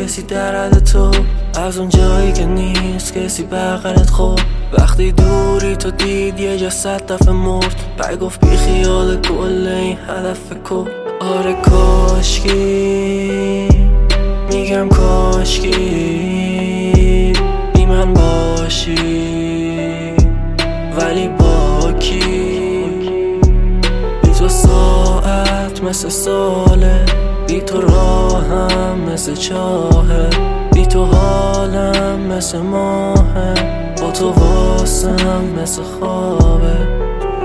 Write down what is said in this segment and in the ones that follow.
کسی در حد تو، از اون جایی که نیست کسی بغلت. خب وقتی دوری تو دید یه جا 100 دفعه مرد، بعد گفت بی خیال کل این هدف کو. آره کاشکی، میگم کاشکی بی من باشی، ولی با کی؟ بی تو ساعت مثل ساله، بی تو راهم مثل چاهه، بی تو حالم مثل ماهه، با تو واسم مثل خوابه.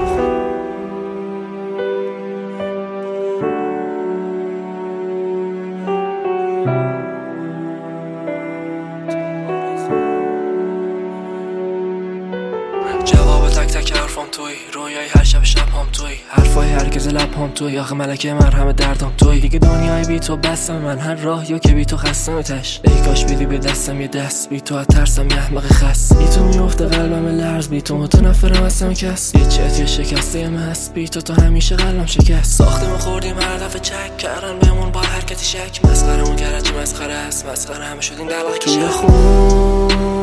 جواب تک تک حرفام توی، رویای هر شب هم توی، حرفای هرگز لبام توی، آخه ملکه مرهم دردم توی. دیگه دنیای بی تو بستم من، هر راه یا که بی تو خستم تش. ای کاش بیدی به دستم یه دست، بی تو از ترسم یه احمق خست. بی تو میفته قلبم لرز، بی تو متنفرم از همه کس. یه چت یه شکسته ام هست، بی تو همیشه قلبم شکست. ساختمون خوردیم هر دفعه چک کردن بهمون با حرکتی شک. مسخرمون کرد چه مسخره است، مسخره همه شدیم در وقت که